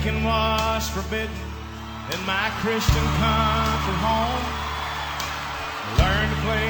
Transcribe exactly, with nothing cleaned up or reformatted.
drinking was forbidden in my Christian country home.